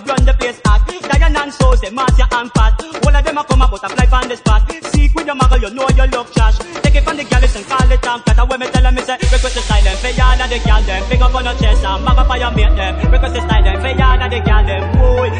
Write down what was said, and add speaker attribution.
Speaker 1: run the place hot. Diane and Susie, Marcia and Pat. All of them a come a butterfly on the spot. Seek with your muggle, you know you love trash. Take it from the gallus and call it Tom Cat. And when me tell them, me say, request the style them. For y'all and the gal them. Big up on your chest and back up on your mate them. Request the style them. For y'all and the gal them. Boy,